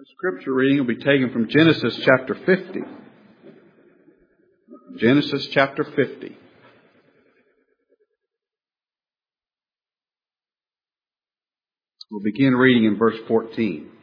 The scripture reading will be taken from Genesis chapter 50. Genesis chapter 50. We'll begin reading in verse 14.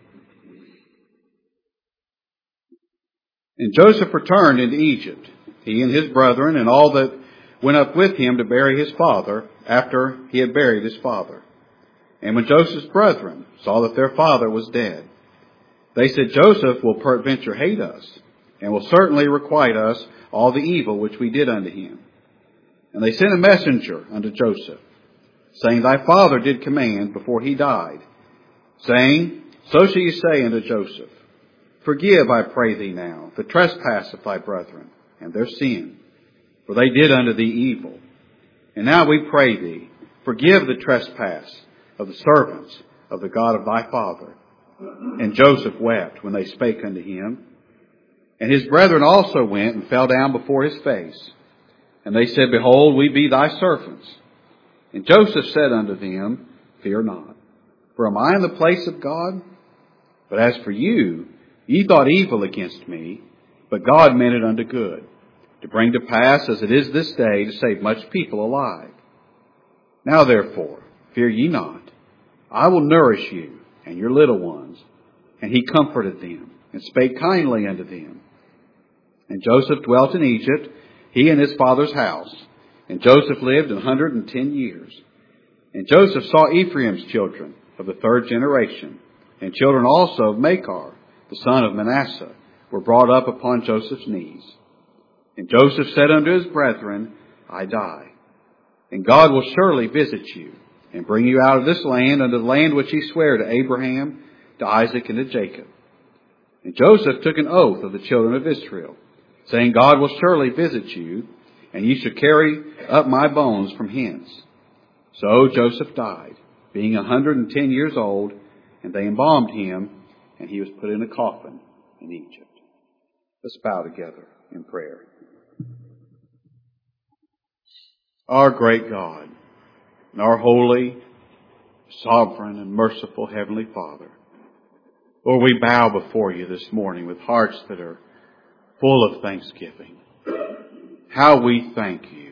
And Joseph returned into Egypt, he and his brethren, and all that went up with him to bury his father, after he had buried his father. And when Joseph's brethren saw that their father was dead, they said, Joseph will peradventure hate us, and will certainly requite us all the evil which we did unto him. And they sent a messenger unto Joseph, saying, Thy father did command before he died, saying, So shall you say unto Joseph, Forgive, I pray thee now, the trespass of thy brethren, and their sin, for they did unto thee evil. And now we pray thee, forgive the trespass of the servants of the God of thy father. And Joseph wept when they spake unto him. And his brethren also went and fell down before his face. And they said, Behold, we be thy servants. And Joseph said unto them, Fear not, for am I in the place of God? But as for you, ye thought evil against me, but God meant it unto good, to bring to pass as it is this day, to save much people alive. Now therefore, fear ye not, I will nourish you and your little ones. And he comforted them, and spake kindly unto them. And Joseph dwelt in Egypt, he and his father's house. And Joseph lived 110 years. And Joseph saw Ephraim's children of the third generation, and children also of Machir, the son of Manasseh, were brought up upon Joseph's knees. And Joseph said unto his brethren, I die, and God will surely visit you, and bring you out of this land unto the land which he sware to Abraham, to Isaac, and to Jacob. And Joseph took an oath of the children of Israel, saying, God will surely visit you, and ye shall carry up my bones from hence. So Joseph died, being 110 years old, and they embalmed him, and he was put in a coffin in Egypt. Let's bow together in prayer. Our great God, and our holy, sovereign, and merciful Heavenly Father, Lord, we bow before you this morning with hearts that are full of thanksgiving. How we thank you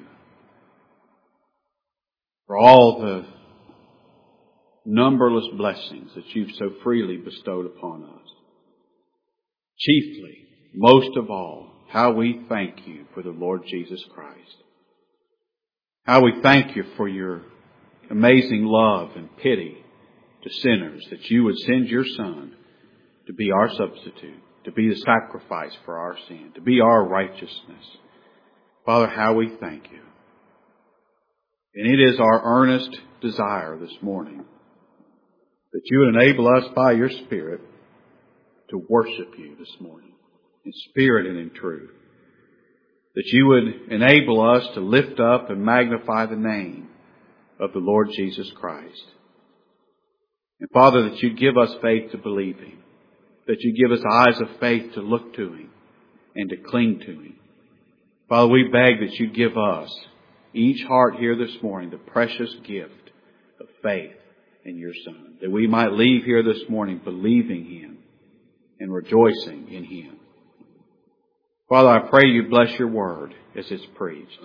for all the numberless blessings that you've so freely bestowed upon us. Chiefly, most of all, how we thank you for the Lord Jesus Christ. How we thank you for your amazing love and pity to sinners, that you would send your Son to be our substitute, to be the sacrifice for our sin, to be our righteousness. Father, how we thank you. And it is our earnest desire this morning that you would enable us by your Spirit to worship you this morning in spirit and in truth. That you would enable us to lift up and magnify the name of the Lord Jesus Christ. And Father, that you give us faith to believe him. That you give us eyes of faith to look to him and to cling to him. Father, we beg that you give us, each heart here this morning, the precious gift of faith in your Son. That we might leave here this morning believing him and rejoicing in him. Father, I pray you bless your word as it's preached.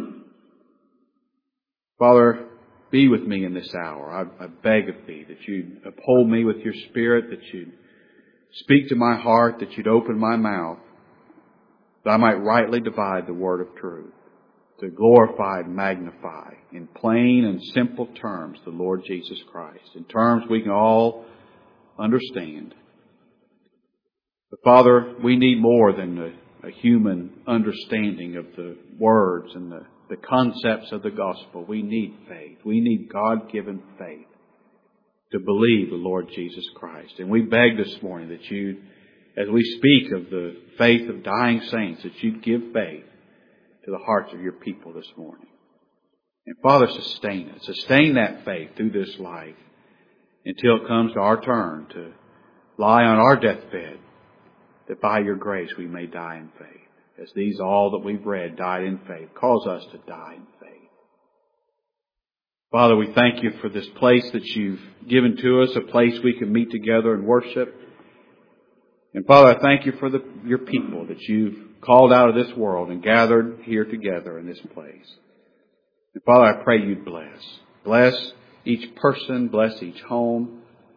Father, be with me in this hour. I beg of thee that you'd uphold me with your Spirit, that you'd speak to my heart, that you'd open my mouth, that I might rightly divide the word of truth, to glorify and magnify in plain and simple terms the Lord Jesus Christ, in terms we can all understand. But Father, we need more than a human understanding of the words and the concepts of the gospel. We need faith. We need God-given faith to believe the Lord Jesus Christ. And we beg this morning that you, as we speak of the faith of dying saints, that you'd give faith to the hearts of your people this morning. And Father, sustain it. Sustain that faith through this life until it comes to our turn to lie on our deathbed, that by your grace we may die in faith. As these all that we've read died in faith, cause us to die in faith. Father, we thank you for this place that you've given to us, a place we can meet together and worship. And Father, I thank you for your people that you've called out of this world and gathered here together in this place. And Father, I pray you'd bless. Bless each person, bless each home.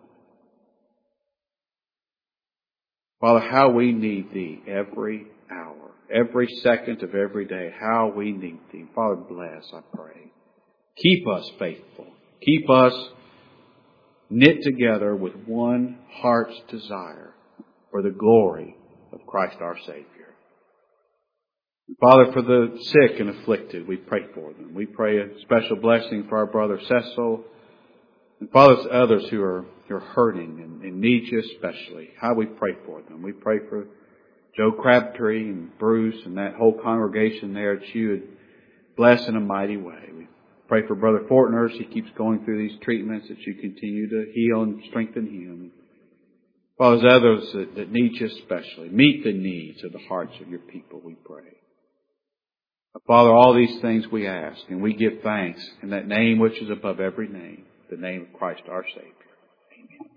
Father, how we need Thee every hour, every second of every day, how we need Thee. Father, bless, I pray. Keep us faithful. Keep us knit together with one heart's desire for the glory of Christ our Savior. And Father, for the sick and afflicted, we pray for them. We pray a special blessing for our brother Cecil. And Father, others who are hurting and need you especially, how we pray for them. We pray for Joe Crabtree and Bruce and that whole congregation there, that you would bless in a mighty way. We pray for Brother Fortner as he keeps going through these treatments, that you continue to heal and strengthen him. Father, others that need you especially, meet the needs of the hearts of your people, we pray. Father, all these things we ask, and we give thanks in that name which is above every name, the name of Christ our Savior. Amen.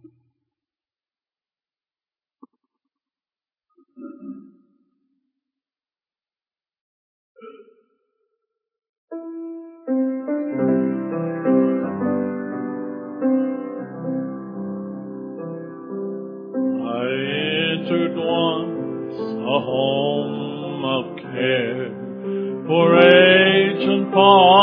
I entered once a home of care, for age and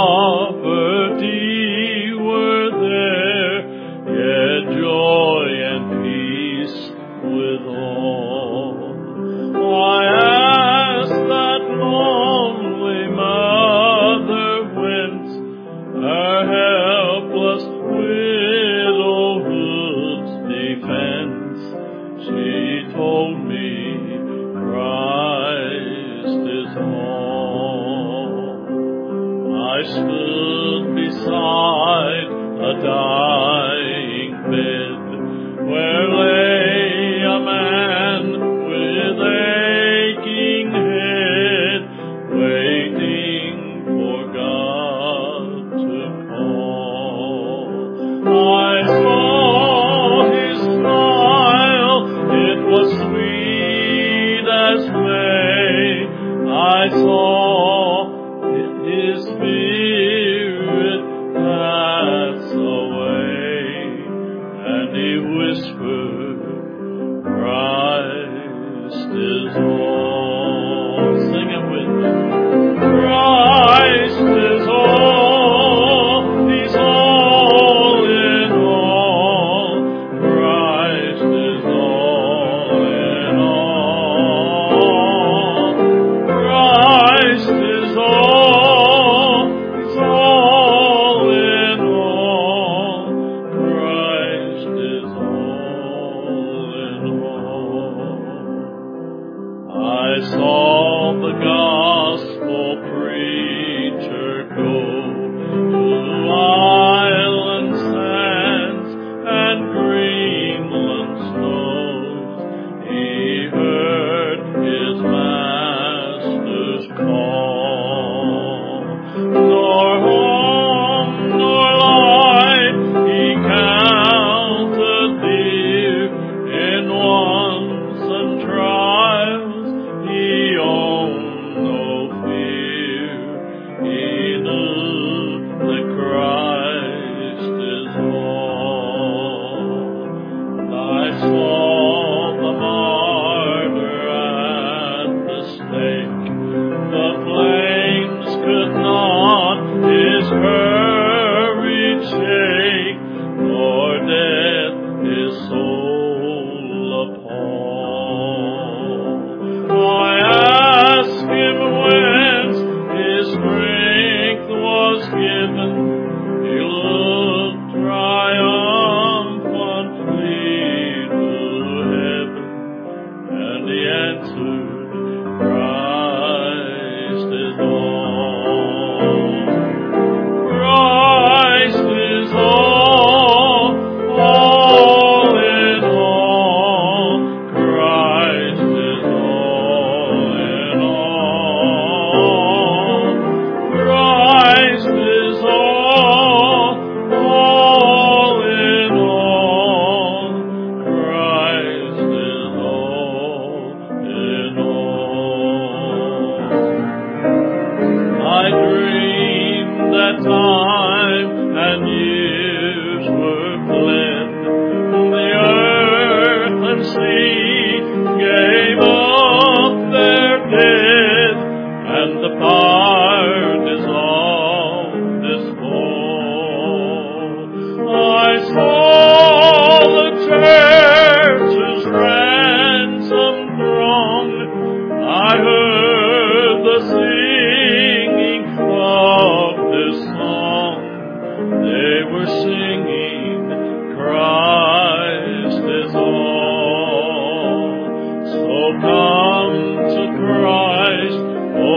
poverty were there, yet joy and peace with all. I asked that lonely mother whence her helpless widowhood's defense. She told me Christ is all. I stood beside a dying bed where lay a man with aching head, waiting for God to call. I saw his smile, it was sweet as May. I saw his spirit pass away, and he whispered, Christ is all. Sing it with me. Christ is all. He's all in all. Christ is all in all. Christ is all. He's all in all. Christ is all in all. I saw the gospel preacher go to island sands and Greenland snows. He heard his master's call. Nor home nor life he counted dear. In wants and trials he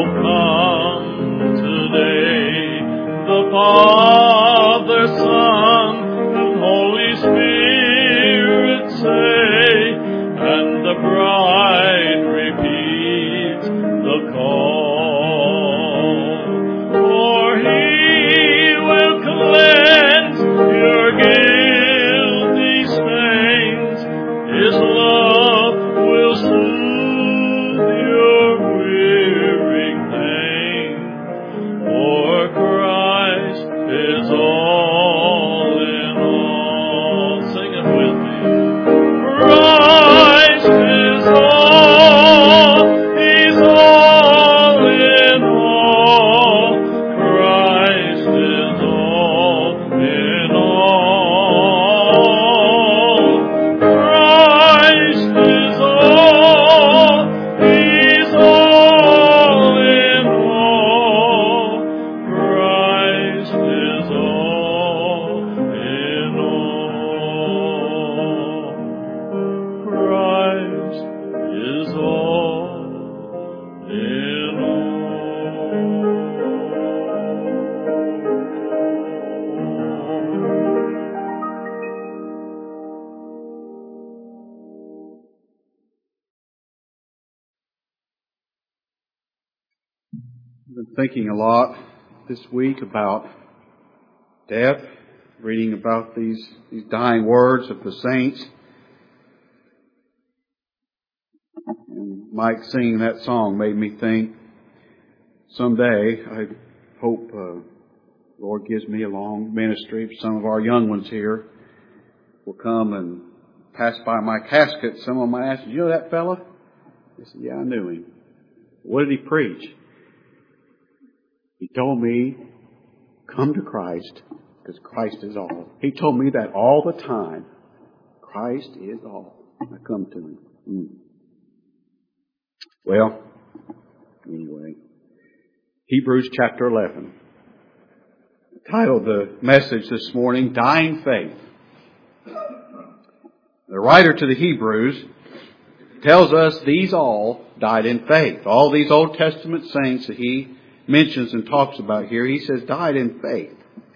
come today. The Father, Son, and Holy Spirit say, and the bride repeats the call. For He will cleanse your guilty stains. His love will soothe your weary pain. For Christ is all in all. Sing it with me. Christ is all. He's all in all. Christ is all in all. Christ is all. He's all in all. Christ is all in all. Christ is all in I've been thinking a lot this week about death, reading about these dying words of the saints. And Mike singing that song made me think someday, I hope Lord gives me a long ministry. Some of our young ones here will come and pass by my casket. Some of them might ask, "You know that fella?" I said, "Yeah, I knew him." "What did he preach?" "He told me, come to Christ, because Christ is all." He told me that all the time. Christ is all. I come to Him. Well, anyway, Hebrews chapter 11. I titled the message this morning, Dying Faith. The writer to the Hebrews tells us these all died in faith. All these Old Testament saints that he mentions and talks about here, he says died in faith.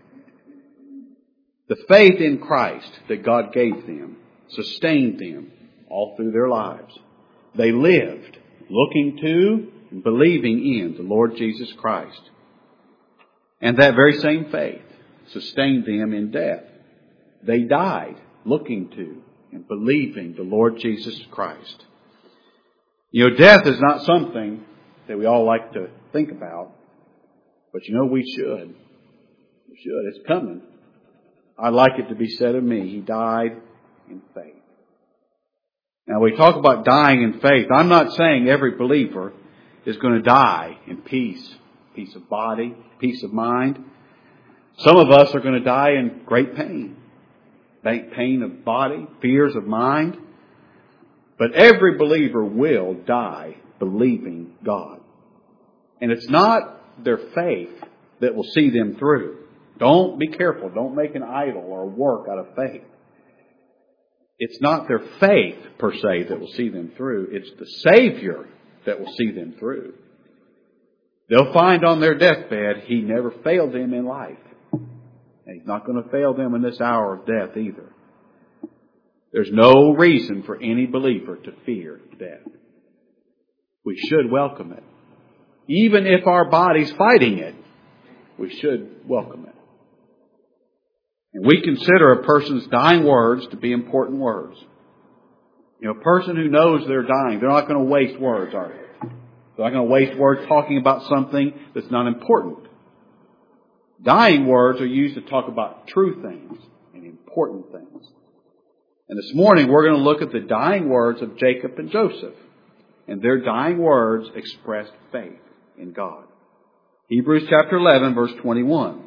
The faith in Christ that God gave them sustained them all through their lives. They lived looking to and believing in the Lord Jesus Christ. And that very same faith sustained them in death. They died looking to and believing the Lord Jesus Christ. You know, death is not something that we all like to think about. But you know, we should. We should. It's coming. I'd like it to be said of me, he died in faith. Now, we talk about dying in faith. I'm not saying every believer is going to die in peace of body, peace of mind. Some of us are going to die in great pain. Pain of body, fears of mind. But every believer will die believing God. And it's not their faith that will see them through. Don't be careful. Don't make an idol or work out of faith. It's not their faith, per se, that will see them through. It's the Savior that will see them through. They'll find on their deathbed, He never failed them in life. And He's not going to fail them in this hour of death either. There's no reason for any believer to fear death. We should welcome it. Even if our body's fighting it, we should welcome it. And we consider a person's dying words to be important words. You know, a person who knows they're dying, they're not going to waste words, are they? They're not going to waste words talking about something that's not important. Dying words are used to talk about true things and important things. And this morning we're going to look at the dying words of Jacob and Joseph. And their dying words expressed faith in God. Hebrews chapter 11, verse 21.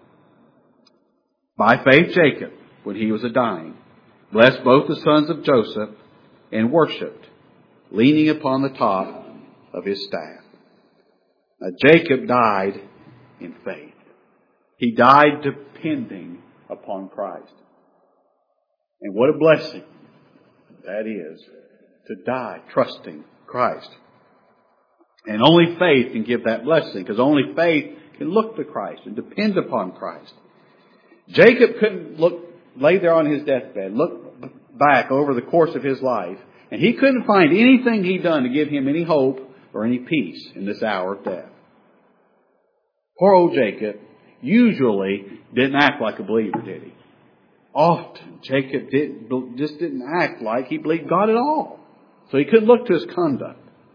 By faith Jacob, when he was a-dying, blessed both the sons of Joseph and worshipped, leaning upon the top of his staff. Now Jacob died in faith. He died depending upon Christ. And what a blessing that is, to die trusting Christ. And only faith can give that blessing, because only faith can look to Christ and depend upon Christ. Jacob couldn't lay there on his deathbed, look back over the course of his life, and he couldn't find anything he'd done to give him any hope or any peace in this hour of death. Poor old Jacob usually didn't act like a believer, did he? Often Jacob just didn't act like he believed God at all. So he couldn't look to his conduct.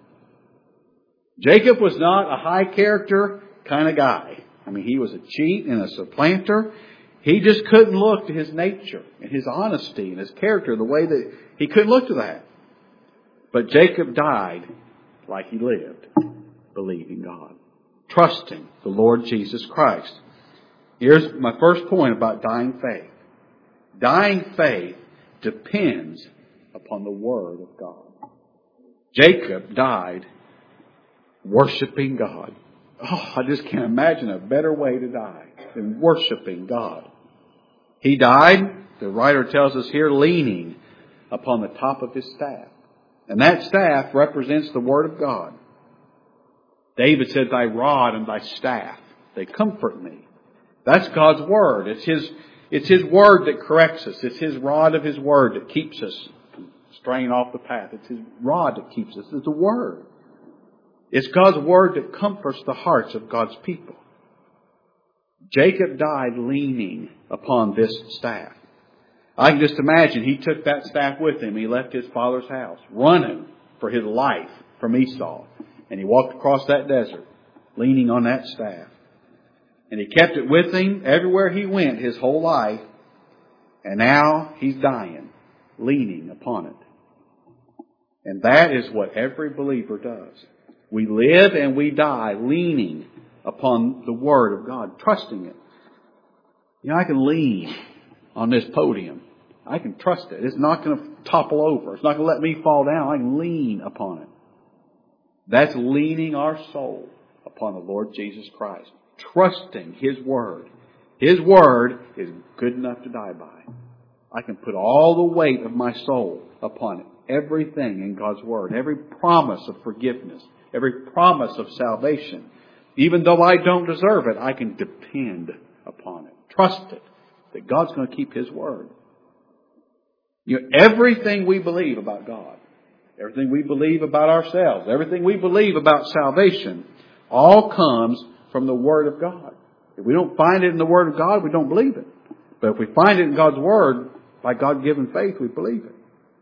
Jacob was not a high character kind of guy. I mean, he was a cheat and a supplanter. He just couldn't look to his nature and his honesty and his character the way that he couldn't look to that. But Jacob died like he lived, believing God, trusting the Lord Jesus Christ. Here's my first point about dying faith. Dying faith depends upon the Word of God. Jacob died worshiping God. Oh, I just can't imagine a better way to die than worshiping God. He died, the writer tells us here, leaning upon the top of his staff. And that staff represents the Word of God. David said, "Thy rod and thy staff, they comfort me." That's God's Word. It's His Word that corrects us. It's His rod of His Word that keeps us from straying off the path. It's His rod that keeps us. It's the Word. It's God's Word that comforts the hearts of God's people. Jacob died leaning upon this staff. I can just imagine he took that staff with him. He left his father's house, running for his life from Esau. And he walked across that desert, leaning on that staff. And he kept it with him everywhere he went his whole life. And now he's dying, leaning upon it. And that is what every believer does. We live and we die leaning upon the Word of God, trusting it. You know, I can lean on this podium. I can trust it. It's not going to topple over. It's not going to let me fall down. I can lean upon it. That's leaning our soul upon the Lord Jesus Christ, trusting His Word. His Word is good enough to die by. I can put all the weight of my soul upon it. Everything in God's Word, every promise of forgiveness, every promise of salvation. Even though I don't deserve it, I can depend upon it. Trust it, that God's going to keep His Word. You know, everything we believe about God, everything we believe about ourselves, everything we believe about salvation, all comes from the Word of God. If we don't find it in the Word of God, we don't believe it. But if we find it in God's Word, by God-given faith, we believe it.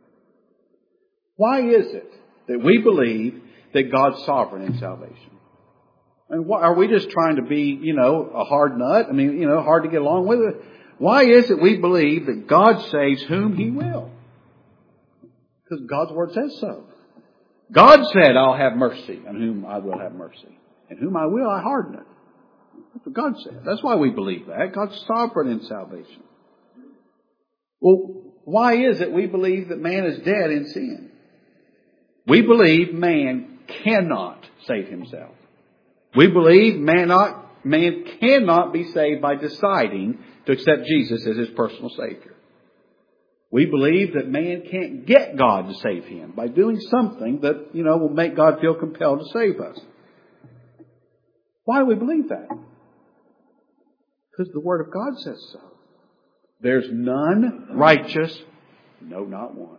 Why is it that we believe that God's sovereign in salvation? And are we just trying to be, a hard nut? Hard to get along with it? Why is it we believe that God saves whom He will? Because God's Word says so. God said, "I'll have mercy on whom I will have mercy. And whom I will, I harden it." That's what God said. That's why we believe that. God's sovereign in salvation. Well, why is it we believe that man is dead in sin? We believe man cannot save himself. We believe man cannot be saved by deciding to accept Jesus as his personal Savior. We believe that man can't get God to save him by doing something that, will make God feel compelled to save us. Why do we believe that? Because the Word of God says so. There's none righteous, no, not one.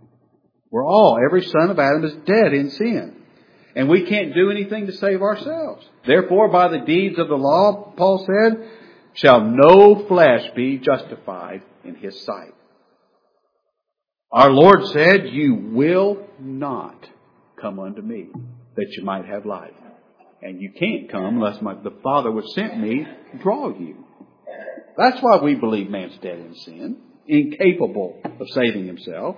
Every son of Adam is dead in sin. And we can't do anything to save ourselves. Therefore, by the deeds of the law, Paul said, shall no flesh be justified in His sight. Our Lord said, "You will not come unto me, that you might have life. And you can't come unless the Father which sent me draw you." That's why we believe man's dead in sin, incapable of saving himself.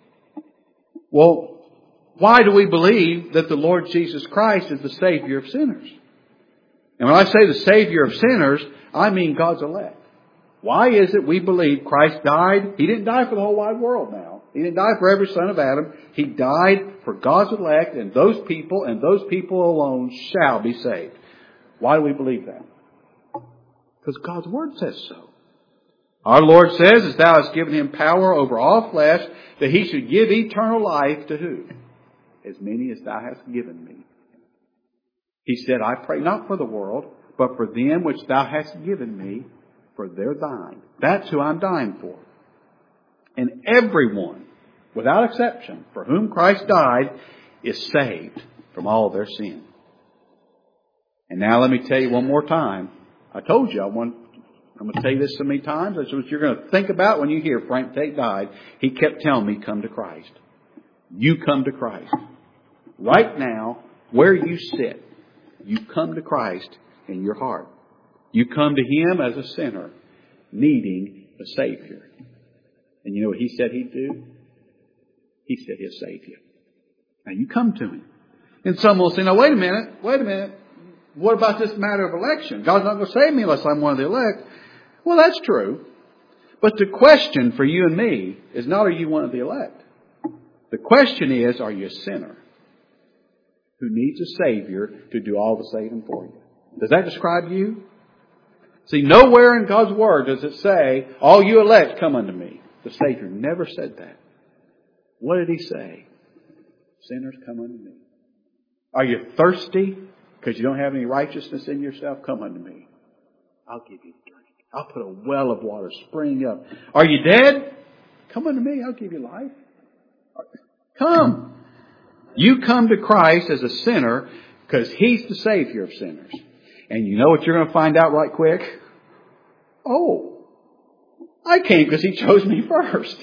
Well, why do we believe that the Lord Jesus Christ is the Savior of sinners? And when I say the Savior of sinners, I mean God's elect. Why is it we believe Christ died? He didn't die for the whole wide world now. He didn't die for every son of Adam. He died for God's elect, and those people alone shall be saved. Why do we believe that? Because God's Word says so. Our Lord says, "As thou hast given Him power over all flesh, that He should give eternal life to who? As many as thou hast given me." He said, I pray not for the world, but for them which thou hast given me, for they're thine. That's who I'm dying for. And everyone, without exception, for whom Christ died, is saved from all their sin. And now let me tell you one more time. I told you I'm going to tell you this so many times. That's what you're going to think about when you hear Frank Tate died. He kept telling me, come to Christ. You come to Christ. Right now, where you sit, you come to Christ in your heart. You come to Him as a sinner, needing a Savior. And you know what He said He'd do? He said He'll save you. Now you come to Him. And some will say, now wait a minute. What about this matter of election? God's not going to save me unless I'm one of the elect. Well, that's true. But the question for you and me is not, are you one of the elect? The question is, are you a sinner who needs a Savior to do all the saving for you? Does that describe you? See, nowhere in God's Word does it say, all you elect come unto me. The Savior never said that. What did He say? Sinners come unto me. Are you thirsty because you don't have any righteousness in yourself? Come unto me. I'll give you a drink. I'll put a well of water springing up. Are you dead? Come unto me. I'll give you life. Come. You come to Christ as a sinner because He's the Savior of sinners. And you know what you're going to find out right quick? Oh, I came because He chose me first.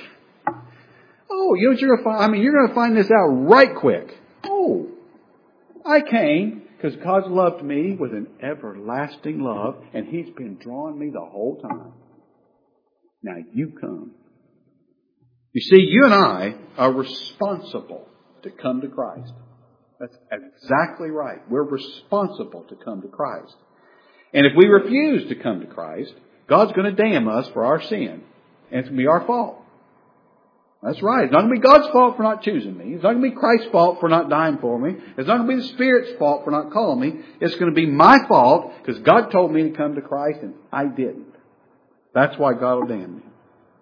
Oh, you know what you're going to find? You're going to find this out right quick. Oh, I came because God loved me with an everlasting love, and He's been drawing me the whole time. Now you come. You see, you and I are responsible to come to Christ. That's exactly right. We're responsible to come to Christ. And if we refuse to come to Christ, God's going to damn us for our sin. And it's going to be our fault. That's right. It's not going to be God's fault for not choosing me. It's not going to be Christ's fault for not dying for me. It's not going to be the Spirit's fault for not calling me. It's going to be my fault because God told me to come to Christ and I didn't. That's why God will damn me.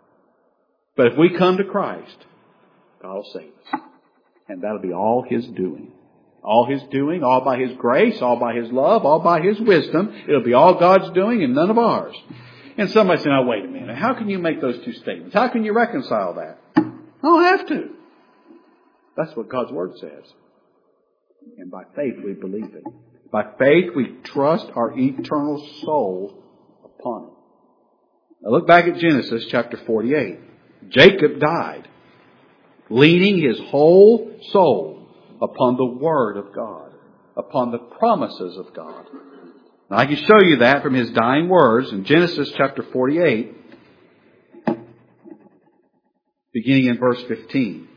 But if we come to Christ, God will save us. And that'll be all His doing. All His doing, all by His grace, all by His love, all by His wisdom. It'll be all God's doing and none of ours. And somebody said, now wait a minute. How can you make those two statements? How can you reconcile that? I don't have to. That's what God's Word says. And by faith we believe it. By faith we trust our eternal soul upon it. Now look back at Genesis chapter 48. Jacob died, leaning his whole soul upon the Word of God, upon the promises of God. Now I can show you that from his dying words in Genesis chapter 48, beginning in verse 15.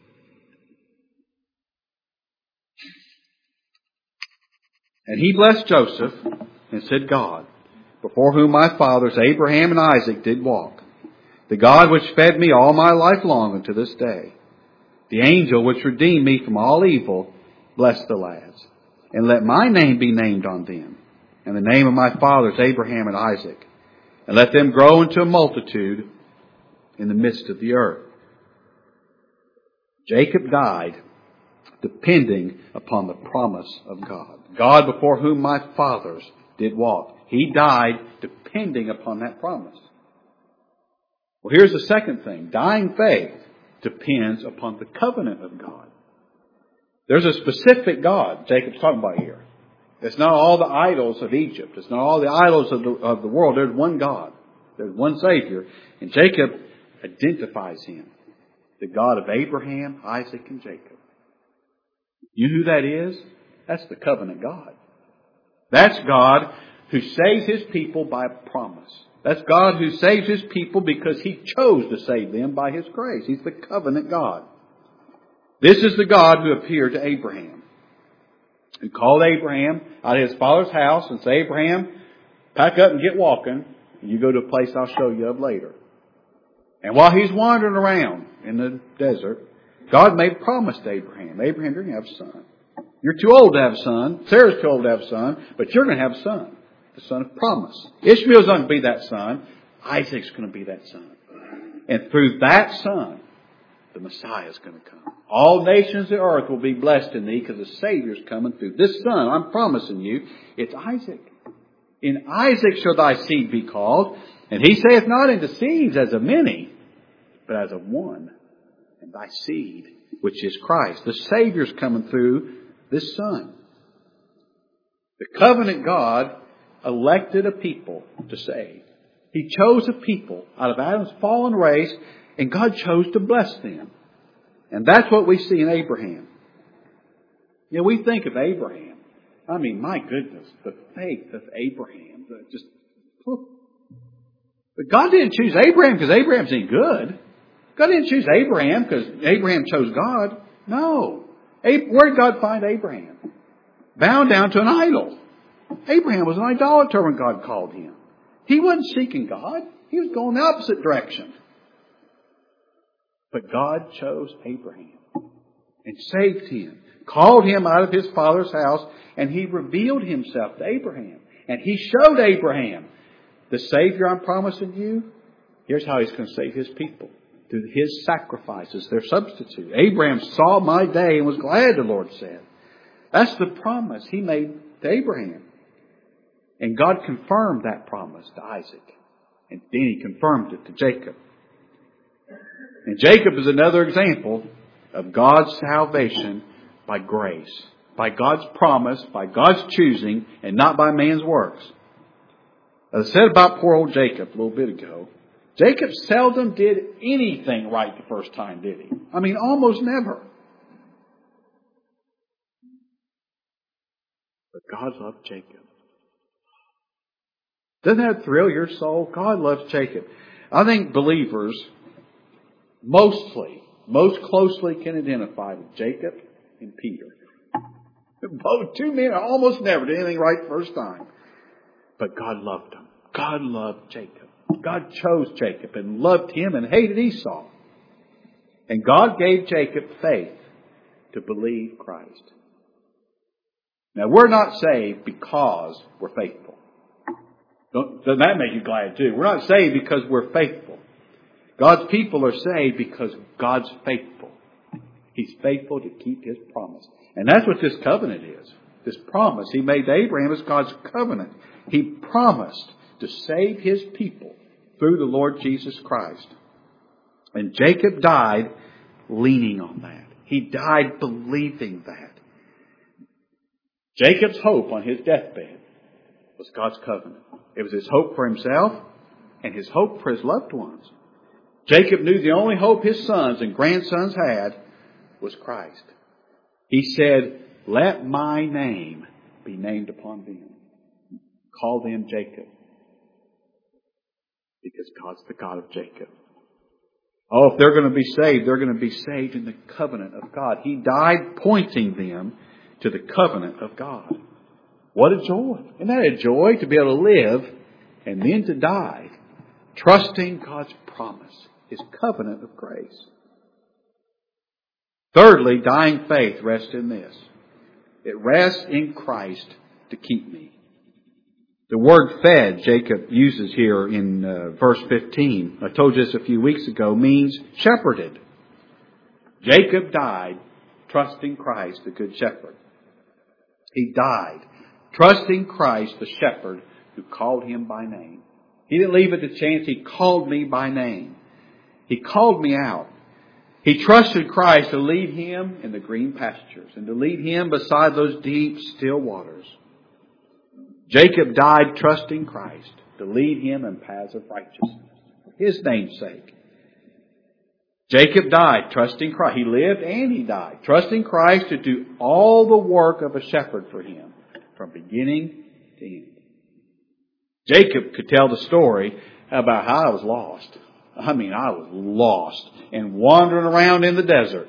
And he blessed Joseph and said, God, before whom my fathers Abraham and Isaac did walk, the God which fed me all my life long unto this day, the angel which redeemed me from all evil, bless the lads, and let my name be named on them, and the name of my fathers Abraham and Isaac, and let them grow into a multitude in the midst of the earth. Jacob died depending upon the promise of God. God before whom my fathers did walk. He died depending upon that promise. Well, here's the second thing. Dying faith depends upon the covenant of God. There's a specific God Jacob's talking about here. It's not all the idols of Egypt. It's not all the idols of the world. There's one God. There's one Savior. And Jacob identifies Him. The God of Abraham, Isaac, and Jacob. You know who that is? That's the covenant God. That's God who saves His people by promise. That's God who saves His people because He chose to save them by His grace. He's the covenant God. This is the God who appeared to Abraham, who called Abraham out of his father's house and said, Abraham, pack up and get walking. And you go to a place I'll show you of later. And while he's wandering around in the desert, God made a promise to Abraham. Abraham, you're going to have a son. You're too old to have a son. Sarah's too old to have a son. But you're going to have a son. The son of promise. Ishmael's not going to be that son. Isaac's going to be that son. And through that son, the Messiah is going to come. All nations of the earth will be blessed in thee because the Savior's coming through. This son, I'm promising you, it's Isaac. In Isaac shall thy seed be called. And he saith not into seeds as of many, but as of one. And thy seed, which is Christ. The Savior's coming through this son. The covenant God elected a people to save. He chose a people out of Adam's fallen race, and God chose to bless them. And that's what we see in Abraham. You know, we think of Abraham. I mean, my goodness, the faith of Abraham. But God didn't choose Abraham because Abraham's any good. God didn't choose Abraham because Abraham chose God. No. Where did God find Abraham? Bound down to an idol. Abraham was an idolater when God called him. He wasn't seeking God. He was going the opposite direction. But God chose Abraham and saved him, called him out of his father's house, and He revealed Himself to Abraham. And He showed Abraham, the Savior I'm promising you, here's how He's going to save His people. Through His sacrifices, their substitute. Abraham saw my day and was glad, the Lord said. That's the promise He made to Abraham. And God confirmed that promise to Isaac. And then He confirmed it to Jacob. And Jacob is another example of God's salvation by grace. By God's promise, by God's choosing, and not by man's works. As I said about poor old Jacob a little bit ago, Jacob seldom did anything right the first time, did he? I mean, almost never. But God loved Jacob. Doesn't that thrill your soul? God loves Jacob. I think believers most closely can identify with Jacob and Peter. Both two men almost never did anything right the first time. But God loved them. God loved Jacob. God chose Jacob and loved him and hated Esau. And God gave Jacob faith to believe Christ. Now, we're not saved because we're faithful. Doesn't that make you glad too? We're not saved because we're faithful. God's people are saved because God's faithful. He's faithful to keep His promise. And that's what this covenant is. This promise He made to Abraham is God's covenant. He promised to save His people through the Lord Jesus Christ. And Jacob died leaning on that. He died believing that. Jacob's hope on his deathbed was God's covenant. It was his hope for himself and his hope for his loved ones. Jacob knew the only hope his sons and grandsons had was Christ. He said, let my name be named upon them. Call them Jacob. Because God's the God of Jacob. Oh, if they're going to be saved, they're going to be saved in the covenant of God. He died pointing them to the covenant of God. What a joy. Isn't that a joy to be able to live and then to die, trusting God's promise, His covenant of grace. Thirdly, dying faith rests in this. It rests in Christ to keep me. The word fed Jacob uses here in verse 15, I told you this a few weeks ago, means shepherded. Jacob died trusting Christ, the good shepherd. He died trusting Christ, the shepherd who called him by name. He didn't leave it to chance. He called me by name. He called me out. He trusted Christ to lead him in the green pastures and to lead him beside those deep, still waters. Jacob died trusting Christ to lead him in paths of righteousness for His name's sake. Jacob died trusting Christ. He lived and he died, trusting Christ to do all the work of a shepherd for him from beginning to end. Jacob could tell the story about how I was lost. I mean, I was lost and wandering around in the desert.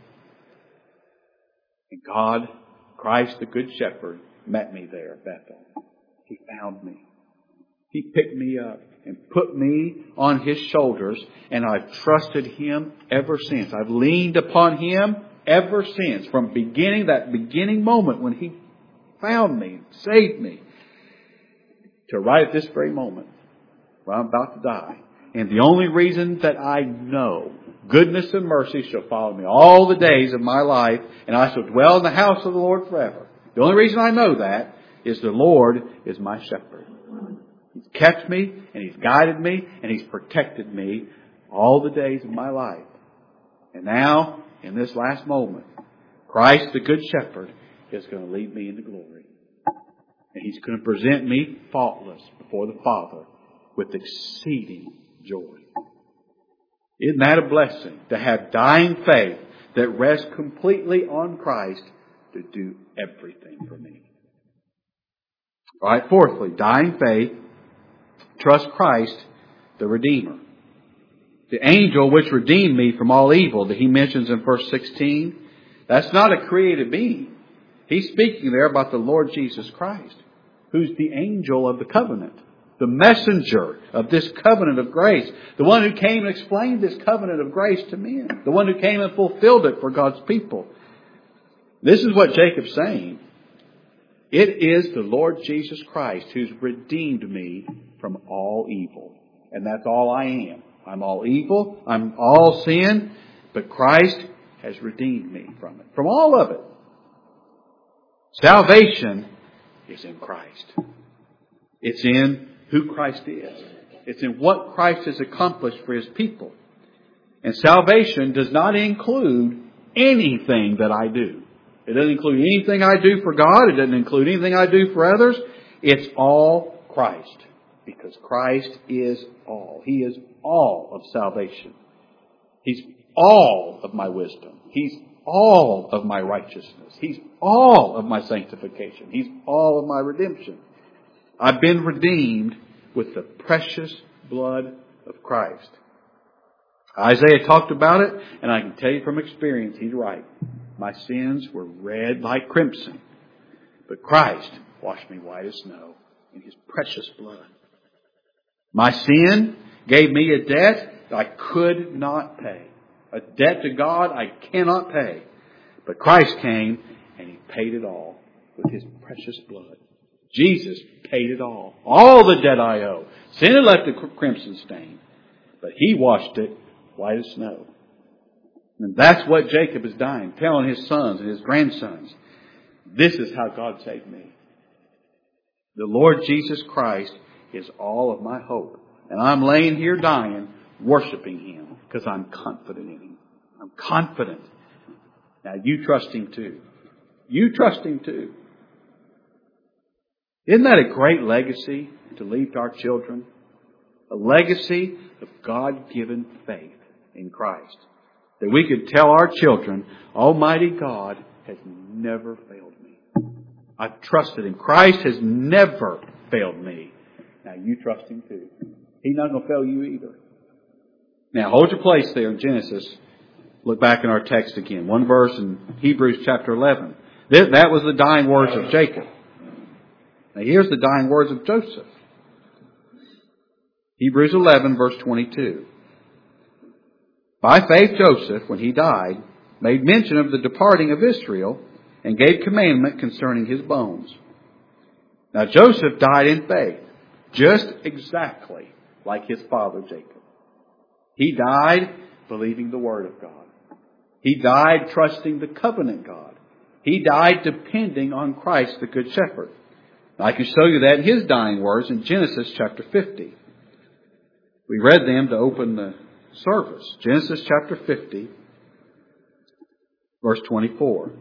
And God, Christ the Good Shepherd, met me there at Bethel. He found me. He picked me up and put me on His shoulders, and I've trusted Him ever since. I've leaned upon Him ever since, from that beginning moment when He found me, saved me, to right at this very moment where I'm about to die. And the only reason that I know goodness and mercy shall follow me all the days of my life, and I shall dwell in the house of the Lord forever. The only reason I know that is the Lord is my shepherd. He's kept me, and He's guided me, and He's protected me all the days of my life. And now, in this last moment, Christ, the Good Shepherd, is going to lead me into glory. And He's going to present me faultless before the Father with exceeding joy. Isn't that a blessing to have dying faith that rests completely on Christ to do everything for me? All right, fourthly, dying faith, trust Christ, the Redeemer. The angel which redeemed me from all evil that he mentions in verse 16, that's not a created being. He's speaking there about the Lord Jesus Christ, who's the angel of the covenant, the messenger of this covenant of grace, the one who came and explained this covenant of grace to men, the one who came and fulfilled it for God's people. This is what Jacob's saying. It is the Lord Jesus Christ who's redeemed me from all evil. And that's all I am. I'm all evil. I'm all sin. But Christ has redeemed me from it. From all of it. Salvation is in Christ. It's in who Christ is. It's in what Christ has accomplished for His people. And salvation does not include anything that I do. It doesn't include anything I do for God. It doesn't include anything I do for others. It's all Christ. Because Christ is all. He is all of salvation. He's all of my wisdom. He's all of my righteousness. He's all of my sanctification. He's all of my redemption. I've been redeemed with the precious blood of Christ. Isaiah talked about it, and I can tell you from experience, he's right. My sins were red like crimson, but Christ washed me white as snow in His precious blood. My sin gave me a debt that I could not pay. A debt to God I cannot pay. But Christ came and He paid it all with His precious blood. Jesus paid it all. All the debt I owe. Sin had left a crimson stain, but He washed it white as snow. And that's what Jacob is dying, telling his sons and his grandsons. This is how God saved me. The Lord Jesus Christ is all of my hope. And I'm laying here dying, worshiping Him, because I'm confident in Him. I'm confident. Now you trust Him too. You trust Him too. Isn't that a great legacy to leave to our children? A legacy of God-given faith in Christ. That we could tell our children, Almighty God has never failed me. I've trusted Him. Christ has never failed me. Now you trust Him too. He's not going to fail you either. Now hold your place there in Genesis. Look back in our text again. One verse in Hebrews chapter 11. That was the dying words of Jacob. Now here's the dying words of Joseph. Hebrews 11 verse 22. By faith Joseph, when he died, made mention of the departing of Israel and gave commandment concerning his bones. Now Joseph died in faith, just exactly like his father Jacob. He died believing the Word of God. He died trusting the covenant God. He died depending on Christ, the Good Shepherd. Now, I can show you that in his dying words in Genesis chapter 50. We read them to open the service. Genesis chapter 50, verse 24.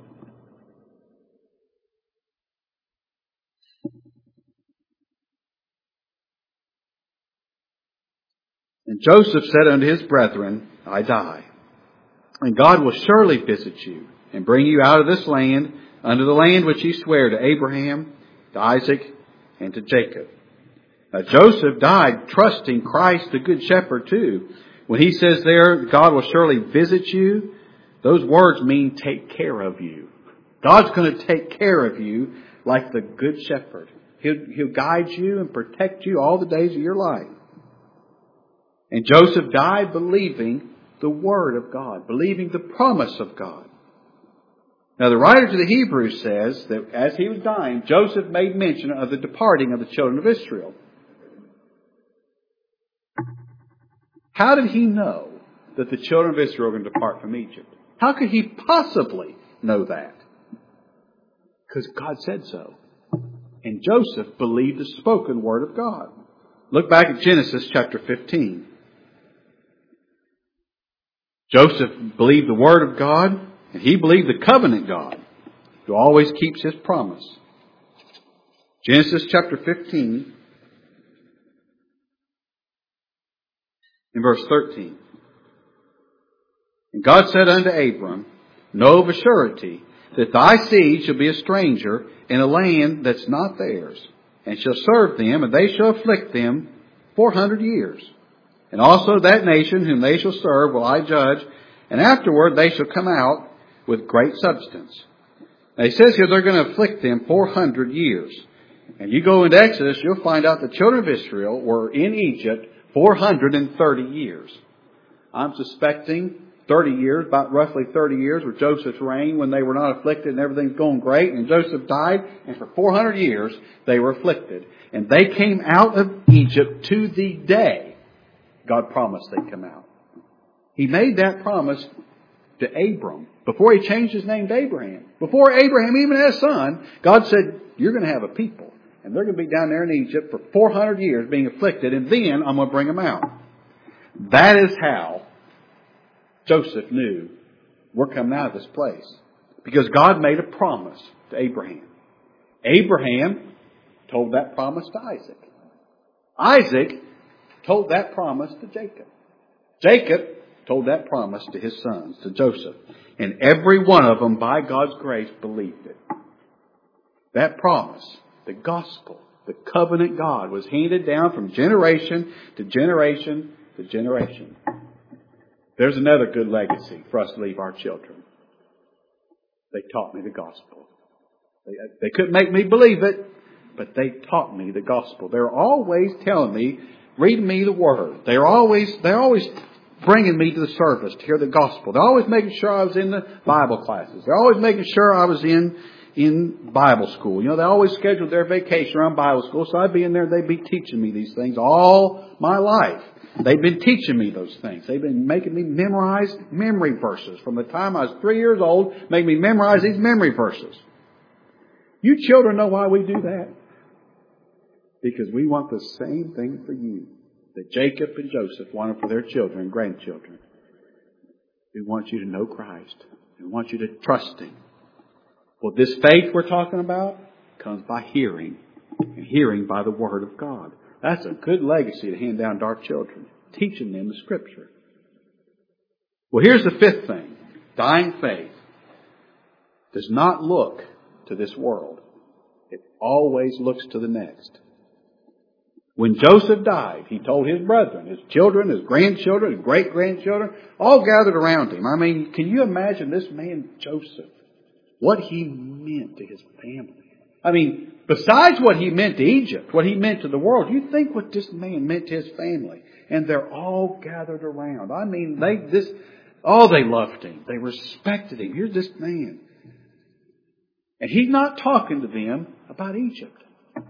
And Joseph said unto his brethren, I die. And God will surely visit you and bring you out of this land unto the land which He sware to Abraham, to Isaac, and to Jacob. Now Joseph died trusting Christ the Good Shepherd too. When he says there, God will surely visit you, those words mean take care of you. God's going to take care of you like the Good Shepherd. He'll guide you and protect you all the days of your life. And Joseph died believing the Word of God, believing the promise of God. Now the writer to the Hebrews says that as he was dying, Joseph made mention of the departing of the children of Israel. How did he know that the children of Israel were going to depart from Egypt? How could he possibly know that? Because God said so. And Joseph believed the spoken word of God. Look back at Genesis chapter 15. Joseph believed the word of God, and he believed the covenant God, who always keeps his promise. Genesis chapter 15, in verse 13. And God said unto Abram, Know of a surety that thy seed shall be a stranger in a land that's not theirs, and shall serve them, and they shall afflict them 400 years. And also that nation whom they shall serve will I judge, and afterward they shall come out with great substance. Now he says here they're going to afflict them 400 years. And you go into Exodus, you'll find out the children of Israel were in Egypt 430 years. I'm suspecting 30 years, about roughly 30 years, were Joseph's reign when they were not afflicted and everything's going great. And Joseph died, and for 400 years they were afflicted. And they came out of Egypt to the day God promised they'd come out. He made that promise to Abram before he changed his name to Abraham. Before Abraham even had a son, God said, you're going to have a people. And they're going to be down there in Egypt for 400 years being afflicted, and then I'm going to bring them out. That is how Joseph knew we're coming out of this place. Because God made a promise to Abraham. Abraham told that promise to Isaac. Isaac told that promise to Jacob. Jacob told that promise to his sons, to Joseph. And every one of them, by God's grace, believed it. That promise, the gospel, the covenant God, was handed down from generation to generation to generation. There's another good legacy for us to leave our children. They taught me the gospel. They couldn't make me believe it, but they taught me the gospel. They're always telling me, reading me the word. They're always bringing me to the service to hear the gospel. They're always making sure I was in the Bible classes. They're always making sure I was in Bible school. You know, they always scheduled their vacation around Bible school, so I'd be in there, they'd be teaching me these things all my life. They've been teaching me those things. They've been making me memorize memory verses. From the time I was 3 years old, making me memorize these memory verses. You children know why we do that? Because we want the same thing for you that Jacob and Joseph wanted for their children and grandchildren. We want you to know Christ. We want you to trust Him. Well, this faith we're talking about comes by hearing, and hearing by the Word of God. That's a good legacy to hand down to our children, teaching them the Scripture. Well, here's the fifth thing. Dying faith does not look to this world. It always looks to the next. When Joseph died, he told his brethren, his children, his grandchildren, his great-grandchildren, all gathered around him. I mean, can you imagine this man Joseph? What he meant to his family. I mean, besides what he meant to Egypt, what he meant to the world, you think what this man meant to his family. And they're all gathered around. I mean, they loved him. They respected him. Here's this man. And he's not talking to them about Egypt.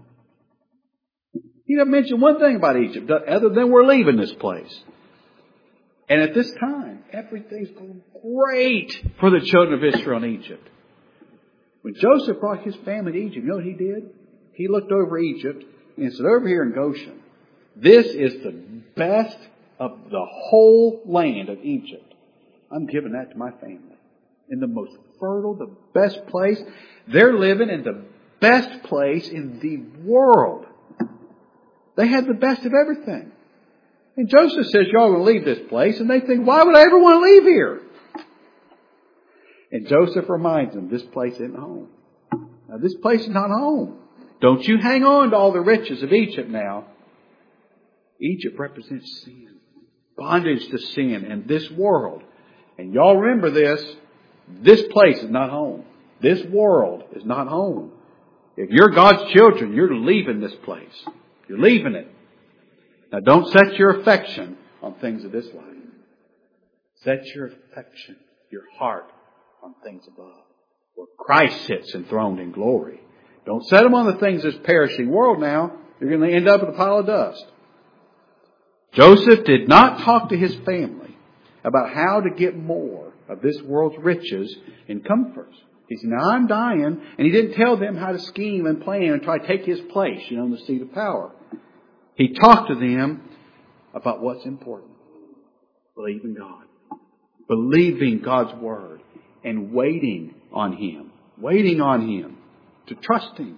He doesn't mention one thing about Egypt other than we're leaving this place. And at this time, everything's going great for the children of Israel in Egypt. When Joseph brought his family to Egypt, you know what he did? He looked over Egypt and said, over here in Goshen, this is the best of the whole land of Egypt. I'm giving that to my family. In the most fertile, the best place. They're living in the best place in the world. They had the best of everything. And Joseph says, y'all are going to leave this place. And they think, why would I ever want to leave here? And Joseph reminds them, this place isn't home. Now, this place is not home. Don't you hang on to all the riches of Egypt now. Egypt represents sin. Bondage to sin and this world. And y'all remember this. This place is not home. This world is not home. If you're God's children, you're leaving this place. You're leaving it. Now, don't set your affection on things of this life. Set your affection, your heart, on things above, where Christ sits enthroned in glory. Don't set them on the things of this perishing world now. You're going to end up with a pile of dust. Joseph did not talk to his family about how to get more of this world's riches and comforts. He said, now I'm dying. And he didn't tell them how to scheme and plan and try to take his place, in the seat of power. He talked to them about what's important. Believing God. Believing God's Word. And waiting on Him. Waiting on Him. To trust Him.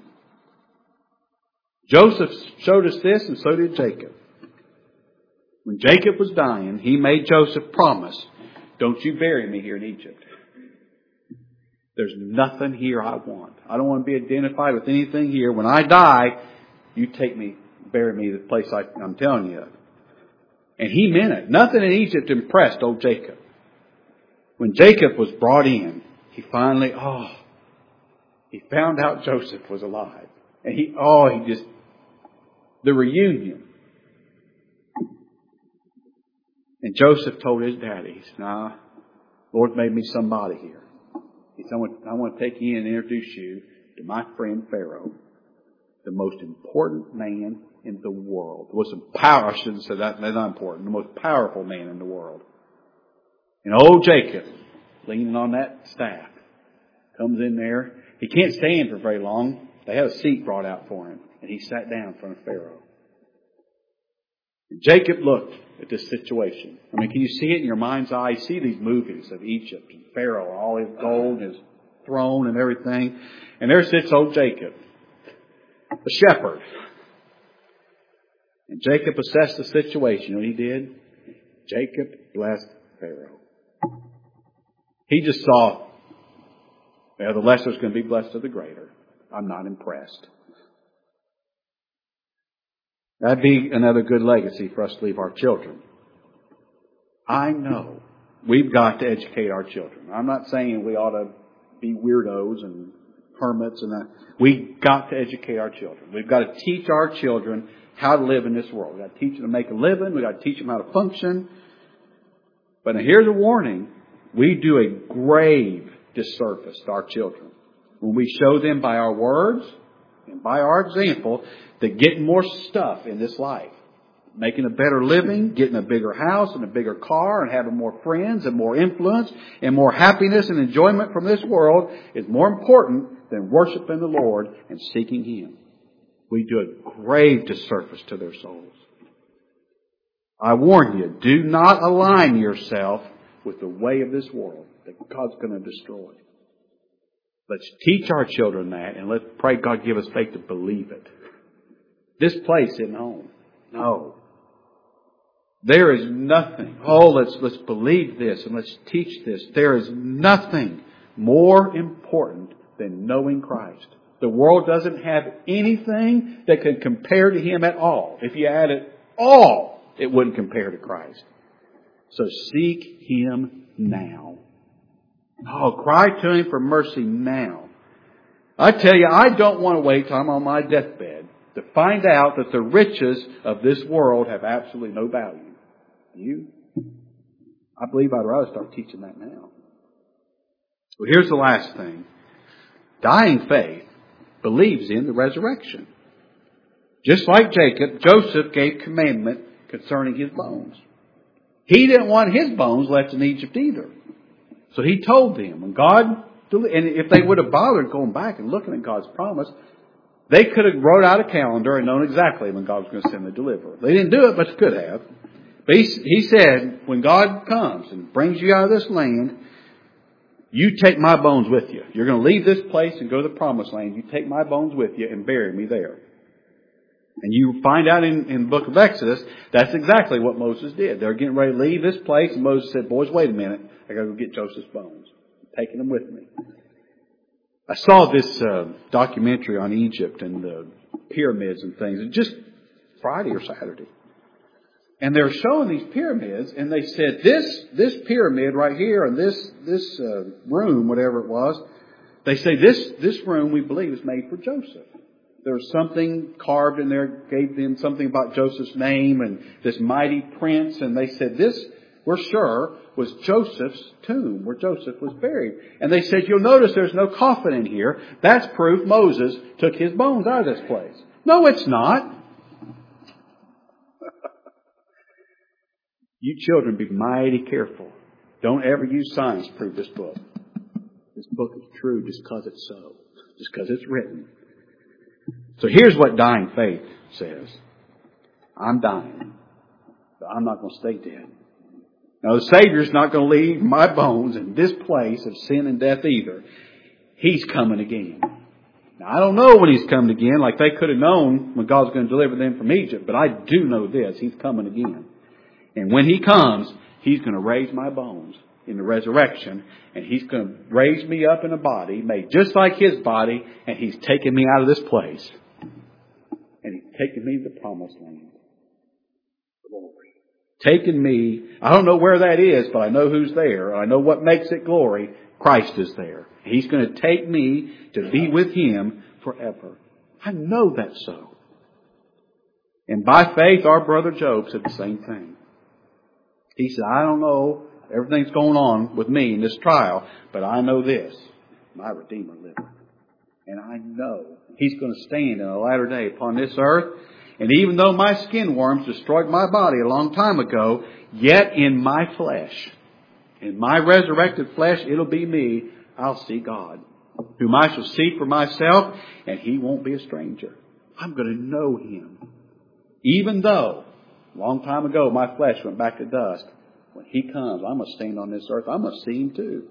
Joseph showed us this, and so did Jacob. When Jacob was dying, he made Joseph promise, don't you bury me here in Egypt. There's nothing here I want. I don't want to be identified with anything here. When I die, you take me, bury me the place I'm telling you of. And he meant it. Nothing in Egypt impressed old Jacob. When Jacob was brought in, he finally, he found out Joseph was alive. And the reunion. And Joseph told his daddy, he said, Lord made me somebody here. He said, I want to take you in and introduce you to my friend Pharaoh, the most important man in the world. I shouldn't say that, that's not important. The most powerful man in the world. And old Jacob, leaning on that staff, comes in there. He can't stand for very long. They had a seat brought out for him. And he sat down in front of Pharaoh. And Jacob looked at this situation. Can you see it in your mind's eye? You see these movies of Egypt and Pharaoh, all his gold, his throne and everything. And there sits old Jacob, the shepherd. And Jacob assessed the situation. You know what he did? Jacob blessed Pharaoh. He just saw, the lesser's going to be blessed of the greater. I'm not impressed. That'd be another good legacy for us to leave our children. I know we've got to educate our children. I'm not saying we ought to be weirdos and hermits and that. We've got to educate our children. We've got to teach our children how to live in this world. We've got to teach them to make a living. We've got to teach them how to function. But now here's a warning. We do a grave disservice to our children when we show them by our words and by our example that getting more stuff in this life, making a better living, getting a bigger house and a bigger car and having more friends and more influence and more happiness and enjoyment from this world is more important than worshiping the Lord and seeking Him. We do a grave disservice to their souls. I warn you, do not align yourself with the way of this world that God's going to destroy. Let's teach our children that, and let's pray God give us faith to believe it. This place isn't home. No. There is nothing. Let's believe this and let's teach this. There is nothing more important than knowing Christ. The world doesn't have anything that can compare to Him at all. If you add it all, it wouldn't compare to Christ. So seek Him now. Cry to Him for mercy now. I tell you, I don't want to wait till I'm on my deathbed to find out that the riches of this world have absolutely no value. You? I believe I'd rather start teaching that now. Well, here's the last thing. Dying faith believes in the resurrection. Just like Jacob, Joseph gave commandment concerning his bones. He didn't want his bones left in Egypt either. So he told them, and if they would have bothered going back and looking at God's promise, they could have wrote out a calendar and known exactly when God was going to send the deliverer. They didn't do it, but they could have. But he said, when God comes and brings you out of this land, you take my bones with you. You're going to leave this place and go to the promised land. You take my bones with you and bury me there. And you find out in the book of Exodus, that's exactly what Moses did. They're getting ready to leave this place, and Moses said, boys, wait a minute. I got to go get Joseph's bones. I'm taking them with me. I saw this documentary on Egypt and the pyramids and things. Just Friday or Saturday. And they're showing these pyramids, and they said, this pyramid right here and this room, whatever it was, they say this room we believe is made for Joseph. There's something carved in there, gave them something about Joseph's name and this mighty prince. And they said this, we're sure, was Joseph's tomb where Joseph was buried. And they said, you'll notice there's no coffin in here. That's proof Moses took his bones out of this place. No, it's not. You children be mighty careful. Don't ever use science to prove this book. This book is true just because it's so. Just because it's written. So here's what dying faith says. I'm dying, but I'm not going to stay dead. Now the Savior's not going to leave my bones in this place of sin and death either. He's coming again. Now I don't know when He's coming again, like they could have known when God's going to deliver them from Egypt, but I do know this. He's coming again. And when He comes, He's going to raise my bones in the resurrection, and He's going to raise me up in a body made just like His body, and He's taking me out of this place. And He's taking me to the promised land. Glory. Taking me, I don't know where that is, but I know who's there. I know what makes it glory. Christ is there. He's going to take me to be with Him forever. I know that's so. And by faith, our brother Job said the same thing. He said, I don't know everything's going on with me in this trial, but I know this. My Redeemer liveth. And I know He's going to stand in a latter day upon this earth. And even though my skin worms destroyed my body a long time ago, yet in my flesh, in my resurrected flesh, it'll be me. I'll see God, whom I shall see for myself, and He won't be a stranger. I'm going to know Him. Even though, a long time ago, my flesh went back to dust, when He comes, I'm going to stand on this earth. I'm going to see Him too.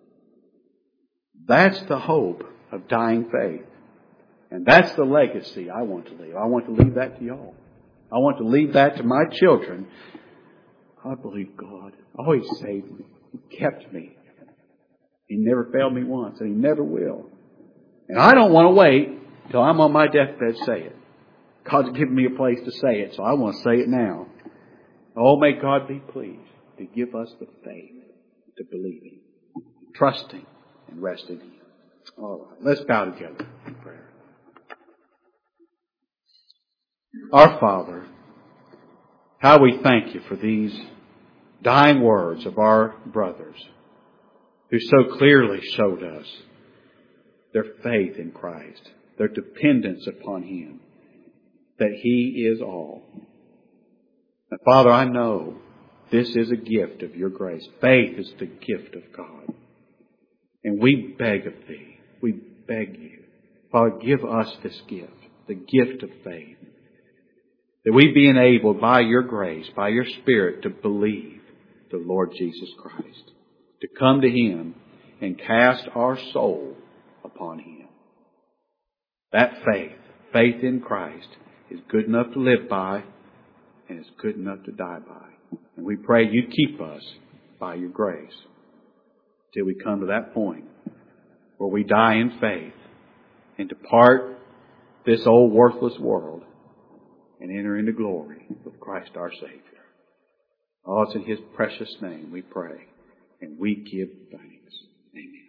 That's the hope of dying faith. And that's the legacy I want to leave. I want to leave that to y'all. I want to leave that to my children. I believe God always saved me. He kept me. He never failed me once, and He never will. And I don't want to wait till I'm on my deathbed to say it. God's given me a place to say it, so I want to say it now. Oh, may God be pleased to give us the faith to believe Him, trusting and rest in Him. All right, let's bow together in prayer. Our Father, how we thank You for these dying words of our brothers who so clearly showed us their faith in Christ, their dependence upon Him, that He is all. And Father, I know this is a gift of Your grace. Faith is the gift of God. And we beg of Thee, we beg You, Father, give us this gift, the gift of faith, that we be enabled by Your grace, by Your Spirit, to believe the Lord Jesus Christ, to come to Him and cast our soul upon Him. That faith in Christ, is good enough to live by, and is good enough to die by. And we pray You keep us by Your grace till we come to that point where we die in faith and depart this old worthless world and enter into glory with Christ our Savior. Oh, it's in His precious name we pray, and we give thanks. Amen.